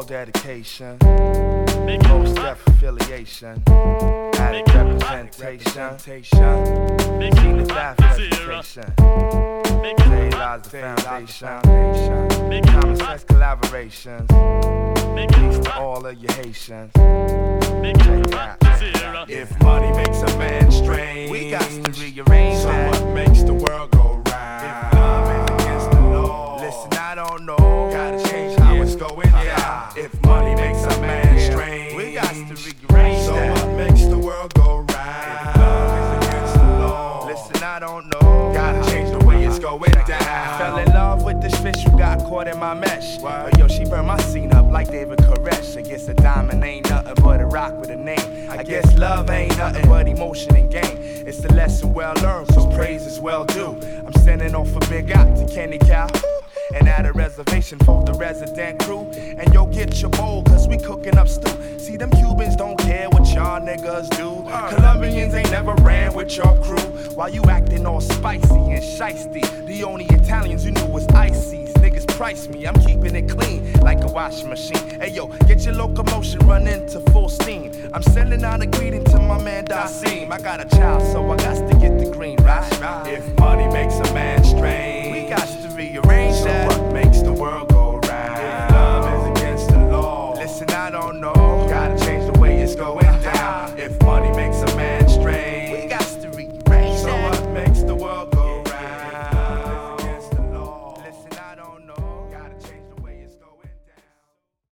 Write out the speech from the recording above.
dedication, most-deaf affiliation, added representation, seen the staff education, today lies the foundation, common sense collaborations, peace to all of your Haitians. If money makes a man strange, we got to rearrange so that. what makes the world go round? If love is against the law, Listen, I don't know, gotta change how it's going down. If money makes a man strange, we got to rearrange so that. what makes the world go round? If love is against the law, Listen, I don't know, gotta change the way it's going down. fell in love with this fish who got caught in my mesh. But yo, she burned my scene up like David Koresh. I guess a diamond ain't nothing but a rock with a name. I guess love ain't nothing but emotion and game. It's a lesson well learned, so praise is well due. I'm sending off a big out to Kenny Cow and at a reservation for the resident crew. And yo, get your bowl, cause we cooking up stew. See, them Cubans don't care what y'all niggas do. Colombians ain't never ran with your crew. While you acting all spicy and shiesty, the only Italians you knew was ices. Niggas price me, I'm keeping it clean like a washing machine. Hey yo, get your locomotion running to full steam. I'm sending out a greeting to my man Dasim. I got a child, so I got to get the green, right? If money makes a man strange, We got to rearrange so that. what